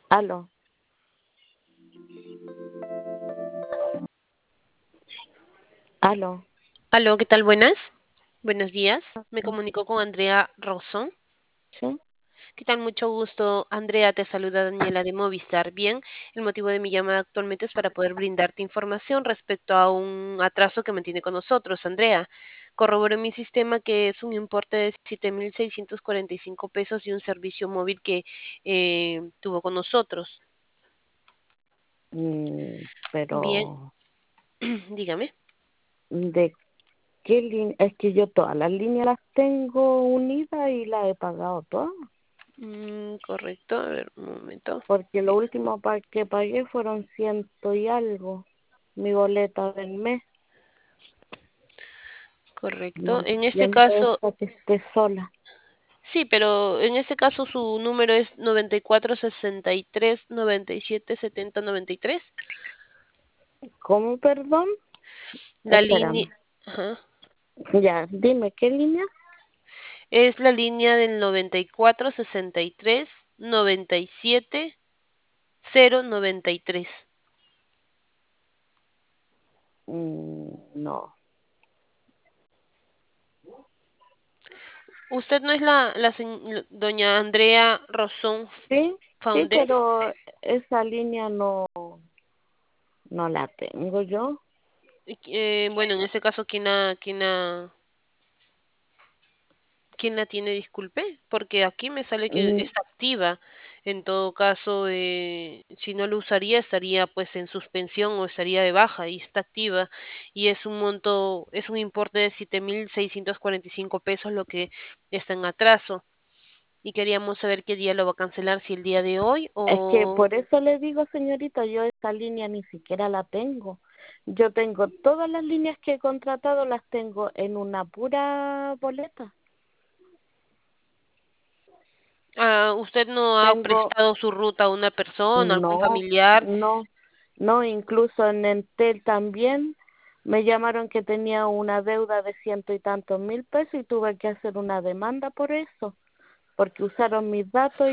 Aló, aló, Aló, ¿qué tal? Buenos días. Me comunico con Andrea Rosón. ¿sí? ¿Qué tal? Mucho gusto. Andrea, te saluda Daniela de Movistar. Bien, el motivo de mi llamada actualmente es para poder brindarte información respecto a un atraso que mantiene con nosotros. Andrea, corroboré en mi sistema que es un importe de 7.645 pesos y un servicio móvil que tuvo con nosotros. Bien, Pero, dígame. ¿de qué línea? Es que yo todas las líneas las tengo unidas y las he pagado todas, Correcto, a ver, un momento. porque lo último que pagué fueron ciento y algo, mi boleta del mes. No Correcto. En este entiendo caso, esta que esté sola. sí, pero en este caso su número es 9463977093. ¿Cómo, perdón? La línea, Espérame. ajá, Ya, dime, ¿qué línea? es la línea del 9463977093. No. Usted no es doña Andrea Rosón Sí, sí, Faundés. pero esa línea no la tengo yo. Bueno, en ese caso, ¿quién la tiene? Disculpe, porque aquí me sale que Mm, está activa. En todo caso, si no lo usaría, estaría pues en suspensión o estaría de baja y está activa. Y es un monto, es un importe de 7.645 pesos lo que está en atraso. Y queríamos saber qué día lo va a cancelar, si el día de hoy Es que o... por eso le digo, señorita, yo esa línea ni siquiera la tengo. Yo tengo todas las líneas que he contratado, las tengo en una pura boleta. Usted no ha Tengo, prestado su ruta a una persona, algún no, familiar. no, incluso en Entel también me llamaron que tenía una deuda de ciento y tantos mil pesos y tuve que hacer una demanda por eso, porque usaron mis datos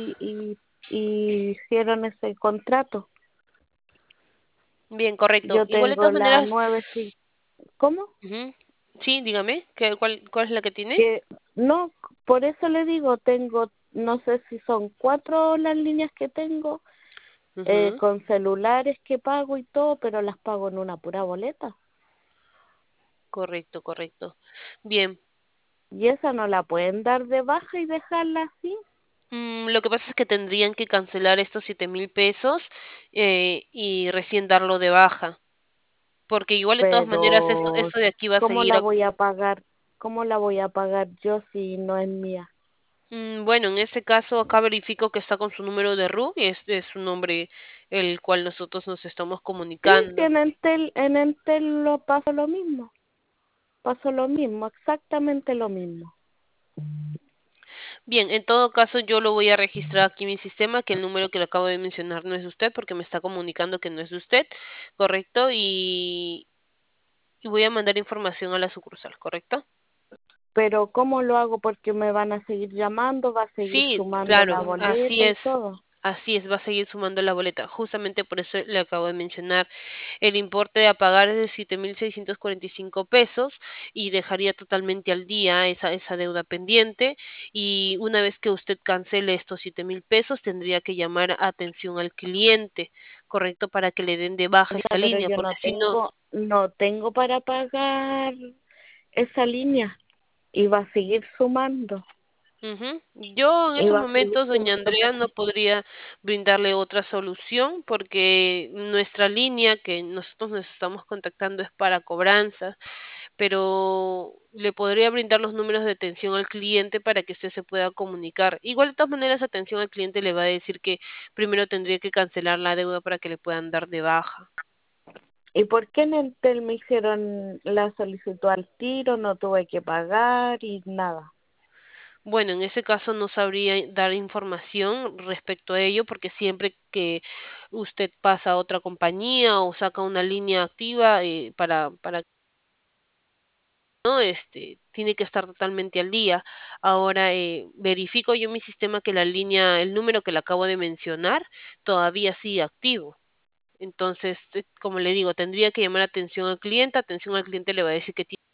y hicieron ese contrato. Bien, correcto. Yo Igual de tengo todas la maneras, nueve, sí. ¿Cómo? ujú. Sí, dígame, ¿cuál es la que tiene? Que no, por eso le digo, tengo, no sé si son cuatro las líneas que tengo, Ujú. con celulares que pago y todo, pero las pago en una pura boleta. Correcto, correcto. Bien, Y esa no la pueden dar de baja y dejarla así. lo que pasa es que tendrían que cancelar estos 7.000 pesos y recién darlo de baja, porque igual de todas maneras Pero, eso de aquí va a ¿cómo seguir. la voy a pagar? ¿Cómo la voy a pagar yo si no es mía? Bueno, en ese caso acá verifico que está con su número de RUC y es su nombre el cual nosotros nos estamos Sí, sí, comunicando. En Entel lo paso lo mismo, exactamente lo mismo. Bien, en todo caso yo lo voy a registrar aquí en mi sistema, que el número que le acabo de mencionar no es de usted, porque me está comunicando que no es de usted, ¿correcto? Y voy a mandar información a la sucursal, ¿correcto? Pero ¿cómo lo hago? Porque me van a seguir llamando, va a seguir Sí, sumando la claro, así boleta y es. todo. Así es, va a seguir sumando la boleta. Justamente por eso le acabo de mencionar el importe a pagar es de 7.645 pesos y dejaría totalmente al día esa deuda pendiente. Y una vez que usted cancele estos 7.000 pesos, tendría que llamar a atención al cliente, ¿correcto? Para que le den de baja Ya, esta pero línea, yo porque si no, no tengo para pagar esa línea y va a seguir sumando ujú. Yo en y estos va a seguir momentos, doña sumando. Andrea, no podría brindarle otra solución porque nuestra línea que nosotros nos estamos contactando es para cobranza, pero le podría brindar los números de atención al cliente para que usted se pueda comunicar. Igual, de todas maneras, atención al cliente le va a decir que primero tendría que cancelar la deuda para que le puedan dar de baja. ¿Y por qué en Entel me hicieron la solicitud al tiro? No tuve que pagar y nada. Bueno, en ese caso no sabría dar información respecto a ello, porque siempre que usted pasa a otra compañía o saca una línea activa para ¿no? Tiene que estar totalmente al día. Ahora, verifico yo en mi sistema que la línea, el número que le acabo de mencionar, todavía sigue activo. Entonces, como le digo, tendría que llamar atención al cliente le va a decir que